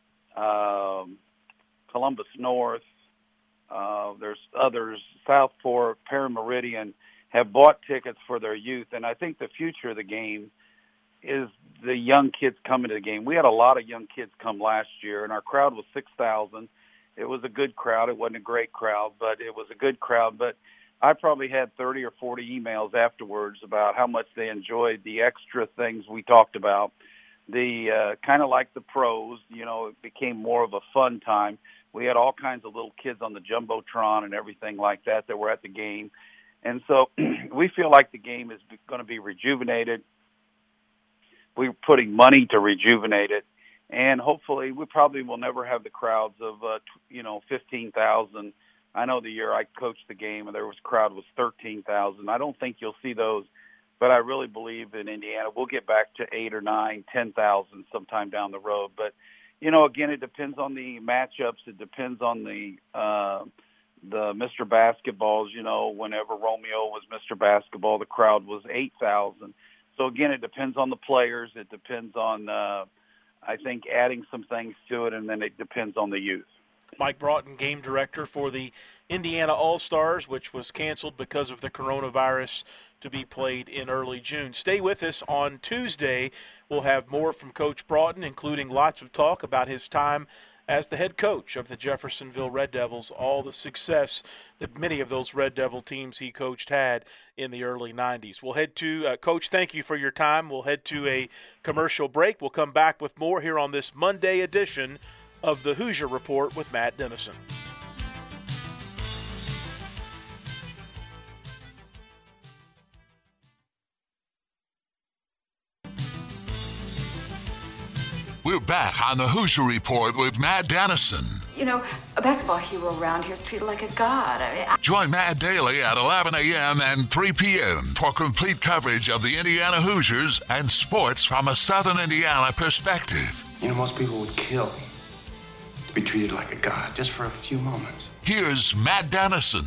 um, Columbus North, uh, there's others, Southport, Parameridian, have bought tickets for their youth. And I think the future of the game is the young kids coming to the game. We had a lot of young kids come last year, and our crowd was six thousand. It was a good crowd. It wasn't a great crowd, but it was a good crowd. But I probably had thirty or forty emails afterwards about how much they enjoyed the extra things we talked about. The uh, kind of like the pros, you know, it became more of a fun time. We had all kinds of little kids on the Jumbotron and everything like that that were at the game. And so we feel like the game is going to be rejuvenated. We're putting money to rejuvenate it. And hopefully we probably will never have the crowds of, uh, you know, fifteen thousand. I know the year I coached the game and there was crowd was thirteen thousand. I don't think you'll see those, but I really believe in Indiana we'll get back to eight or nine, ten thousand sometime down the road. But, you know, again, it depends on the matchups. It depends on the uh, the Mister Basketballs. You know, whenever Romeo was Mister Basketball, the crowd was eight thousand. So, again, it depends on the players. It depends on, uh, I think, adding some things to it, and then it depends on the youth. Mike Broughton, game director for the Indiana All-Stars, which was canceled because of the coronavirus, to be played in early June. Stay with us on Tuesday. We'll have more from Coach Broughton, including lots of talk about his time as the head coach of the Jeffersonville Red Devils, all the success that many of those Red Devil teams he coached had in the early nineties. We'll head to, uh, Coach, thank you for your time. We'll head to a commercial break. We'll come back with more here on this Monday edition of the Hoosier Report with Matt Dennison. We're back on the Hoosier Report with Matt Dennison. You know, a basketball hero around here is treated like a god. I mean, I- Join Matt daily at eleven a.m. and three p.m. for complete coverage of the Indiana Hoosiers and sports from a Southern Indiana perspective. You know, most people would kill to be treated like a god just for a few moments. Here's Matt Dennison.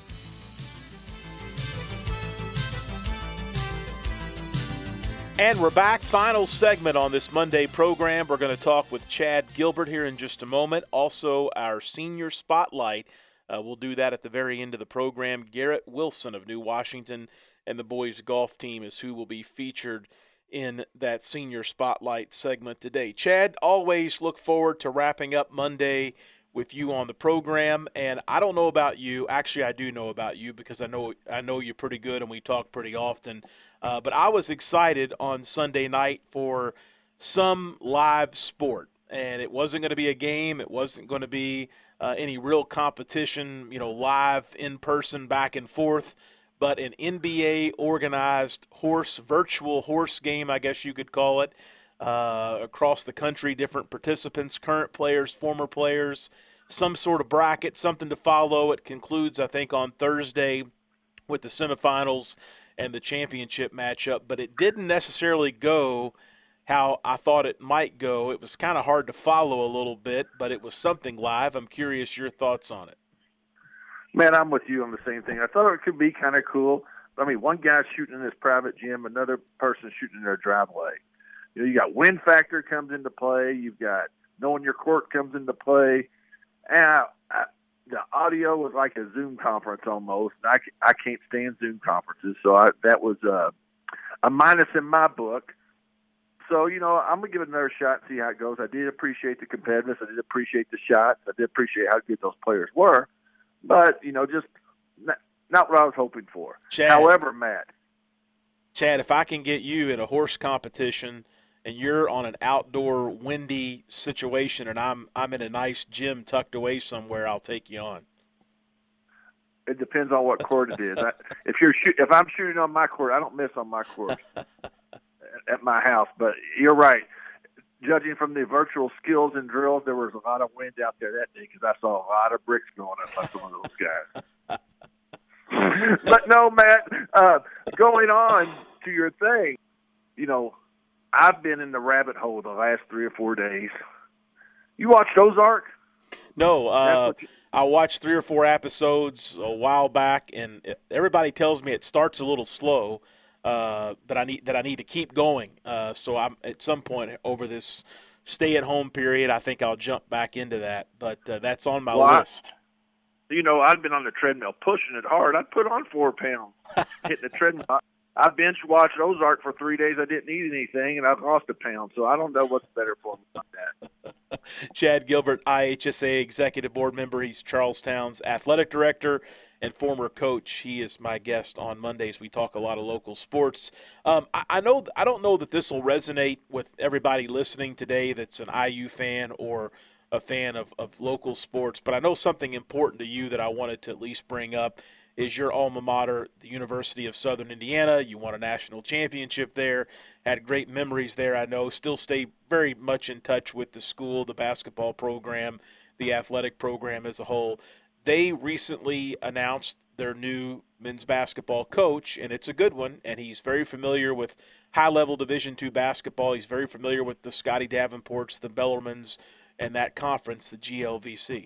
And we're back. Final segment on this Monday program. We're going to talk with Chad Gilbert here in just a moment. Also, our senior spotlight. Uh, we'll do that at the very end of the program. Garrett Wilson of New Washington and the boys golf team is who will be featured in that senior spotlight segment today. Chad, always look forward to wrapping up Monday with you on the program. And I don't know about you. Actually, I do know about you because I know I know you pretty good and we talk pretty often. Uh, but I was excited on Sunday night for some live sport. And it wasn't going to be a game. It wasn't going to be uh, any real competition, you know, live, in person, back and forth. But an N B A-organized horse, virtual horse game, I guess you could call it, uh, across the country, different participants, current players, former players, some sort of bracket, something to follow. It concludes, I think, on Thursday with the semifinals and the championship matchup. But it didn't necessarily go how I thought it might go. It was kind of hard to follow a little bit, but it was something live. I'm curious your thoughts on it. Man, I'm with you on the same thing. I thought it could be kind of cool. I mean, one guy's shooting in his private gym, another person shooting in their driveway. You know, you got wind factor comes into play. You've got knowing your court comes into play. And I, I, the audio was like a Zoom conference almost. I, I can't stand Zoom conferences, so I, that was uh, a minus in my book. So, you know, I'm going to give it another shot and see how it goes. I did appreciate the competitiveness. I did appreciate the shots. I did appreciate how good those players were. But, you know, just not, not what I was hoping for. Chad, However, Matt. Chad, if I can get you in a horse competition and you're on an outdoor windy situation and I'm I'm in a nice gym tucked away somewhere, I'll take you on. It depends on what court it is. I, if you're shoot, if I'm shooting on my court, I don't miss on my court at my house. But you're right. Judging from the virtual skills and drills, there was a lot of wind out there that day because I saw a lot of bricks going up by some of those guys. But no, Matt, uh, going on to your thing, you know, I've been in the rabbit hole the last three or four days. You watched Ozark? No, uh, I watched three or four episodes a while back, and everybody tells me it starts a little slow. Uh, that I need that I need to keep going. Uh, so I'm at some point over this stay-at-home period, I think I'll jump back into that. But uh, that's on my well, list. I, you know, I've been on the treadmill pushing it hard. I put on four pounds hitting the treadmill. I binge watched Ozark for three days. I didn't eat anything, and I've lost a pound. So I don't know what's better for me than that. Chad Gilbert, I H S A Executive Board Member. He's Charlestown's Athletic Director and former coach. He is my guest on Mondays. We talk a lot of local sports. Um, I, I know I don't know that this will resonate with everybody listening today that's an I U fan or a fan of, of local sports, but I know something important to you that I wanted to at least bring up is your alma mater, the University of Southern Indiana. You won a national championship there, had great memories there, I know. Still stay very much in touch with the school, the basketball program, the athletic program as a whole. They recently announced their new men's basketball coach, and it's a good one, and he's very familiar with high-level Division two basketball. He's very familiar with the Scotty Davenports, the Bellarmins, and that conference, the G L V C.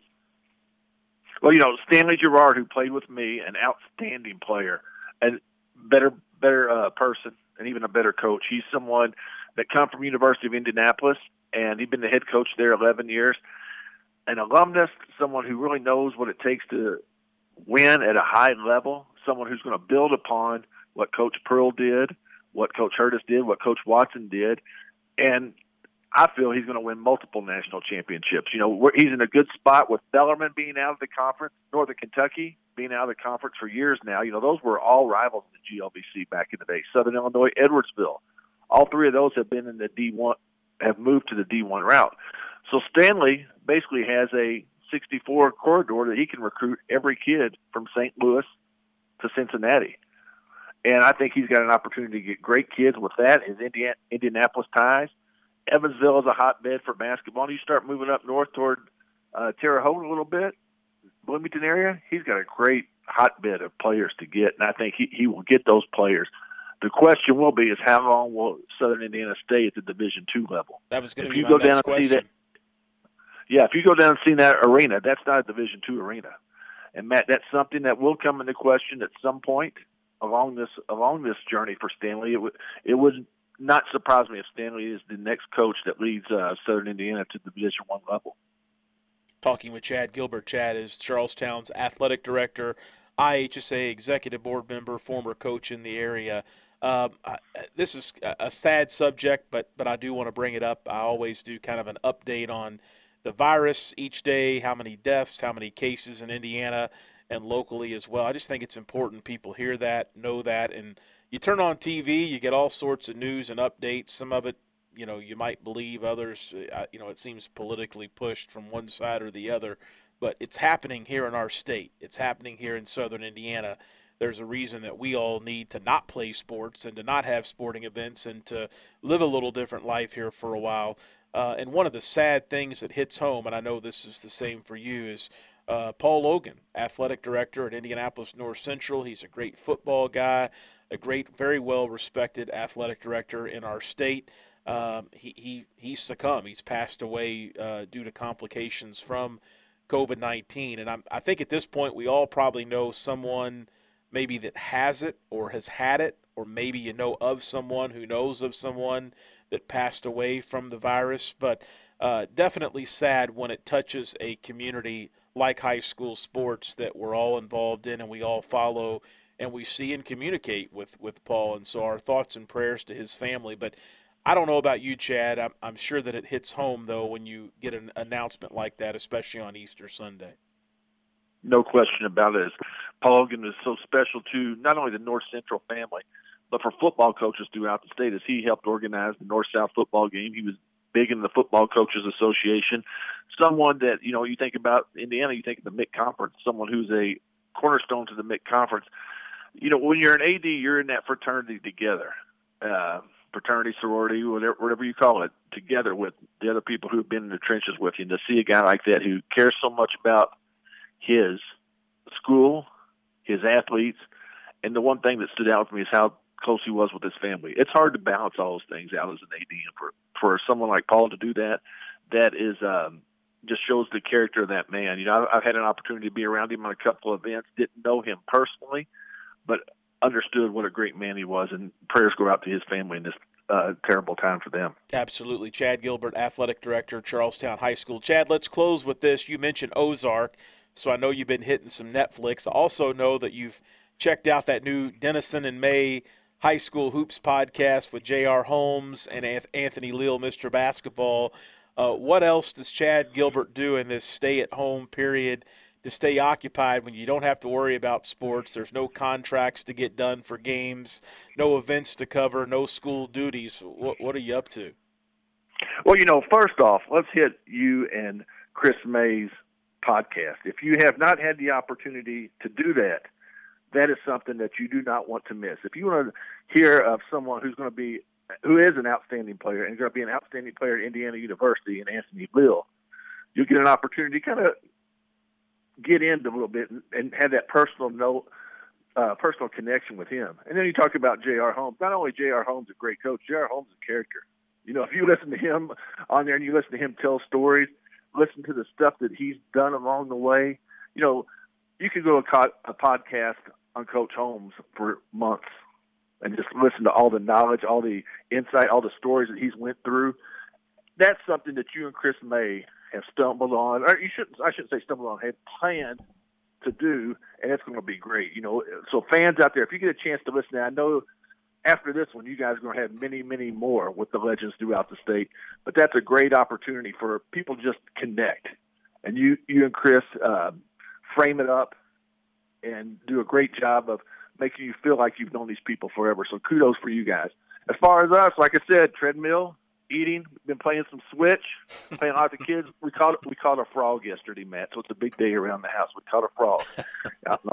Well, you know, Stanley Gerard, who played with me, an outstanding player, and better better uh, person, and even a better coach. He's someone that come from University of Indianapolis, and he's been the head coach there eleven years. An alumnus, someone who really knows what it takes to win at a high level, someone who's going to build upon what Coach Pearl did, what Coach Hurtis did, what Coach Watson did, and I feel he's going to win multiple national championships. You know, we're, he's in a good spot with Bellarmine being out of the conference, Northern Kentucky being out of the conference for years now. You know, those were all rivals in the G L V C back in the day. Southern Illinois, Edwardsville, all three of those have been in the D one, have moved to the D one route. So Stanley basically has a sixty-four corridor that he can recruit every kid from Saint Louis to Cincinnati. And I think he's got an opportunity to get great kids with that, his Indiana, Indianapolis ties. Evansville is a hotbed for basketball. And you start moving up north toward uh, Terre Haute a little bit, Bloomington area, he's got a great hotbed of players to get, and I think he, he will get those players. The question will be is how long will Southern Indiana stay at the Division two level? That was going to if be you my go next down question. And see that, yeah, if you go down and see that arena, that's not a Division two arena. And Matt, that's something that will come into question at some point along this along this journey for Stanley. It would it would not surprise me if Stanley is the next coach that leads uh, Southern Indiana to the Division one level. Talking with Chad Gilbert. Chad is Charlestown's athletic director, I H S A executive board member, former coach in the area. Um, I, this is a sad subject, but but I do want to bring it up. I always do kind of an update on the virus each day, how many deaths, how many cases in Indiana and locally as well. I just think it's important people hear that, know that, and you turn on T V, you get all sorts of news and updates. Some of it, you know, you might believe, others, uh, you know, it seems politically pushed from one side or the other, but it's happening here in our state. It's happening here in Southern Indiana. There's a reason that we all need to not play sports and to not have sporting events and to live a little different life here for a while. Uh, and one of the sad things that hits home, and I know this is the same for you, is uh, Paul Logan, athletic director at Indianapolis North Central. He's a great football guy, a great, very well-respected athletic director in our state. Um, he, he, he succumbed. He's passed away uh, due to complications from COVID nineteen. And I'm, I think at this point we all probably know someone maybe that has it or has had it, or maybe you know of someone who knows of someone that passed away from the virus. But uh, definitely sad when it touches a community like high school sports that we're all involved in and we all follow and we see and communicate with, with Paul. And so our thoughts and prayers to his family. But I don't know about you, Chad. I'm, I'm sure that it hits home, though, when you get an announcement like that, especially on Easter Sunday. No question about it. Paul Logan is so special to not only the North Central family, but for football coaches throughout the state, as he helped organize the North-South football game. He was big in the Football Coaches Association. Someone that, you know, you think about Indiana, you think of the M I C Conference, someone who's a cornerstone to the M I C Conference. You know, when you're an A D, you're in that fraternity together, uh, fraternity, sorority, whatever, whatever you call it, together with the other people who have been in the trenches with you. And to see a guy like that who cares so much about his school, his athletes, and the one thing that stood out for me is how close he was with his family. It's hard to balance all those things out as an A D, and for for someone like Paul to do that, that is um, just shows the character of that man. You know, I've, I've had an opportunity to be around him on a couple of events. Didn't know him personally, but understood what a great man he was, and prayers go out to his family in this uh, terrible time for them. Absolutely. Chad Gilbert, athletic director, Charlestown High School. Chad, let's close with this. You mentioned Ozark, so I know you've been hitting some Netflix. I also know that you've checked out that new Denison and May High School Hoops podcast with J R. Holmes and Anthony Leal, Mister Basketball. Uh, what else does Chad Gilbert do in this stay-at-home period to stay occupied when you don't have to worry about sports? There's no contracts to get done for games, no events to cover, no school duties. What, what are you up to? Well, you know, first off, let's hit you and Chris May's podcast. If you have not had the opportunity to do that, that is something that you do not want to miss. If you want to hear of someone who's going to be, who is an outstanding player and going to be an outstanding player at Indiana University and Anthony Leal, you'll get an opportunity to kind of get into a little bit and, and have that personal note, uh, personal connection with him. And then you talk about J R. Holmes. Not only J R. Holmes a great coach, J R. Holmes is a character. You know, if you listen to him on there and you listen to him tell stories, listen to the stuff that he's done along the way, you know, you could go a, co- a podcast on Coach Holmes for months and just listen to all the knowledge, all the insight, all the stories that he's went through. That's something that you and Chris May have stumbled on, or you shouldn't, I shouldn't say stumbled on, have planned to do, and it's going to be great. You know, so fans out there, if you get a chance to listen, I know after this one, you guys are going to have many, many more with the legends throughout the state, but that's a great opportunity for people to just connect. And you, you and Chris uh, frame it up and do a great job of making you feel like you've known these people forever. So kudos for you guys. As far as us, like I said, treadmill, eating, been playing some Switch, playing out with the kids. We caught we caught a frog yesterday, Matt. So it's a big day around the house. We caught a frog out in all this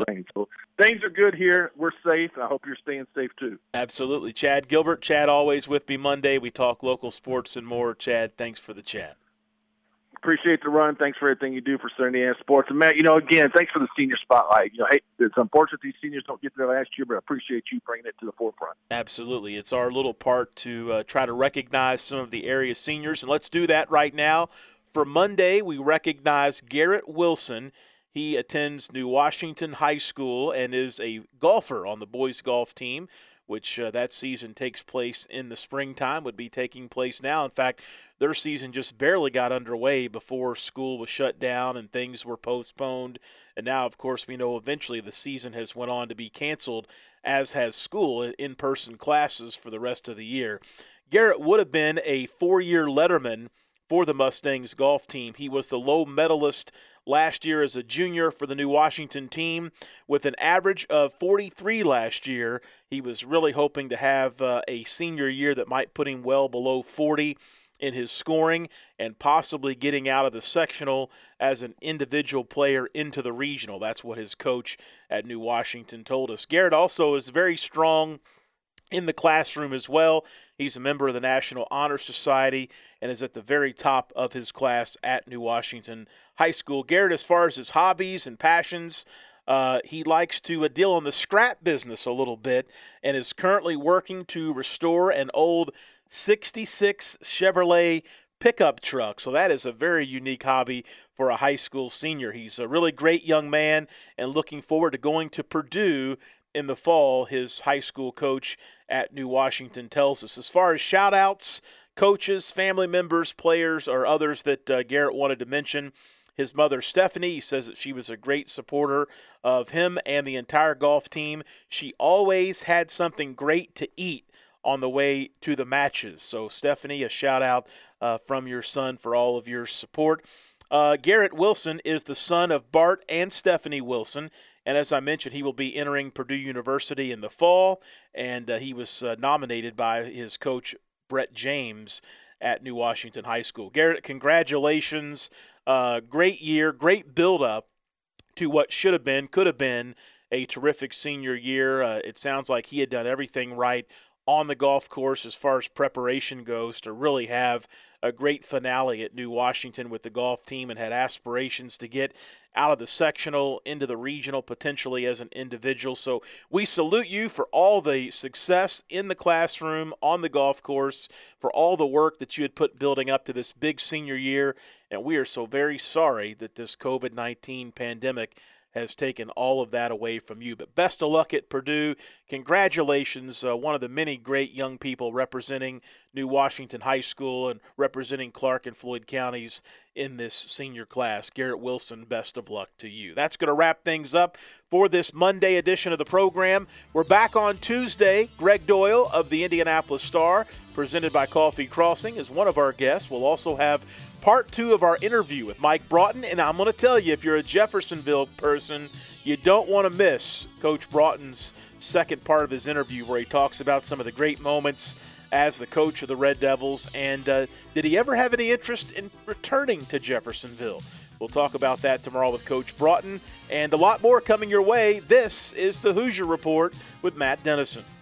rain. So things are good here. We're safe. I hope you're staying safe too. Absolutely. Chad Gilbert. Chad always with me Monday. We talk local sports and more. Chad, thanks for the chat. Appreciate the run. Thanks for everything you do for Southern Indiana sports. And, Matt, you know, again, thanks for the senior spotlight. You know, hey, it's unfortunate these seniors don't get there last year, but I appreciate you bringing it to the forefront. Absolutely. It's our little part to uh, try to recognize some of the area seniors, and let's do that right now. For Monday, we recognize Garrett Wilson. He attends New Washington High School and is a golfer on the boys golf team, which uh, that season takes place in the springtime, would be taking place now. In fact, their season just barely got underway before school was shut down and things were postponed. And now, of course, we know eventually the season has went on to be canceled, as has school, in-person classes for the rest of the year. Garrett would have been a four-year letterman for the Mustangs golf team. He was the low medalist last year as a junior for the New Washington team with an average of forty-three last year. He was really hoping to have uh, a senior year that might put him well below forty in his scoring and possibly getting out of the sectional as an individual player into the regional. That's what his coach at New Washington told us. Garrett also is very strong in the classroom as well. He's a member of the National Honor Society and is at the very top of his class at New Washington High School. Garrett, as far as his hobbies and passions, uh, he likes to uh, deal in the scrap business a little bit and is currently working to restore an old sixty-six Chevrolet pickup truck. So that is a very unique hobby for a high school senior. He's a really great young man and looking forward to going to Purdue in the fall, his high school coach at New Washington tells us. As far as shout-outs, coaches, family members, players, or others that uh, Garrett wanted to mention, his mother, Stephanie, he says that she was a great supporter of him and the entire golf team. She always had something great to eat on the way to the matches. So, Stephanie, a shout-out uh, from your son for all of your support. Uh, Garrett Wilson is the son of Bart and Stephanie Wilson. And as I mentioned, he will be entering Purdue University in the fall, and uh, he was uh, nominated by his coach, Brett James, at New Washington High School. Garrett, congratulations. Uh, great year, great build-up to what should have been, could have been a terrific senior year. Uh, it sounds like he had done everything right on the golf course as far as preparation goes to really have a great finale at New Washington with the golf team and had aspirations to get out of the sectional into the regional potentially as an individual. So we salute you for all the success in the classroom, on the golf course, for all the work that you had put building up to this big senior year. And we are so very sorry that this covid nineteen pandemic has taken all of that away from you. But best of luck at Purdue. Congratulations, uh, one of the many great young people representing New Washington High School and representing Clark and Floyd counties in this senior class. Garrett Wilson, best of luck to you. That's going to wrap things up for this Monday edition of the program. We're back on Tuesday. Greg Doyle of the Indianapolis Star, presented by Coffee Crossing, is one of our guests. We'll also have part two of our interview with Mike Broughton, and I'm going to tell you, if you're a Jeffersonville person, you don't want to miss Coach Broughton's second part of his interview where he talks about some of the great moments as the coach of the Red Devils, and uh, did he ever have any interest in returning to Jeffersonville? We'll talk about that tomorrow with Coach Broughton, and a lot more coming your way. This is the Hoosier Report with Matt Dennison.